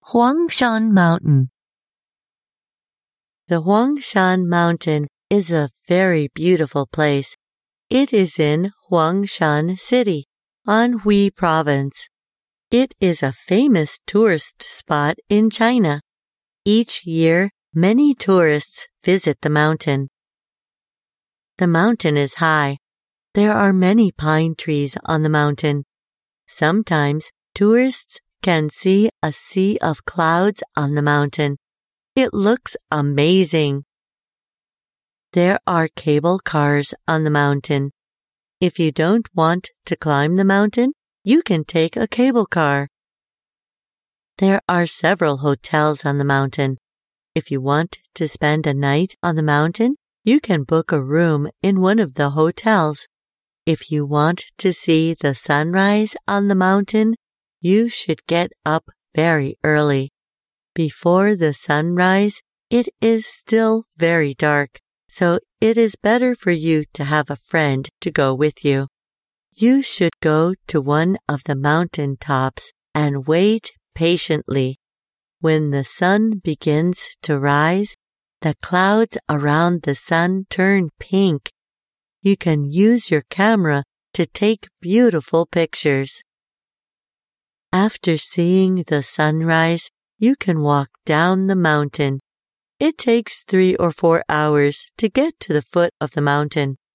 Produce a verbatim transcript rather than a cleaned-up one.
Huangshan Mountain. The Huangshan Mountain is a very beautiful place. It is in Huangshan City, Anhui Province. It is a famous tourist spot in China. Each year, many tourists visit the mountain. The mountain is high. There are many pine trees on the mountain. Sometimes tourists can see a sea of clouds on the mountain. It looks amazing. There are cable cars on the mountain. If you don't want to climb the mountain, you can take a cable car. There are several hotels on the mountain. If you want to spend a night on the mountain, you can book a room in one of the hotels. If you want to see the sunrise on the mountain, you should get up very early. Before the sunrise, it is still very dark, so it is better for you to have a friend to go with you. You should go to one of the mountain tops and wait patiently. When the sun begins to rise, the clouds around the sun turn pink. You can use your camera to take beautiful pictures. After seeing the sunrise, you can walk down the mountain. It takes three or four hours to get to the foot of the mountain.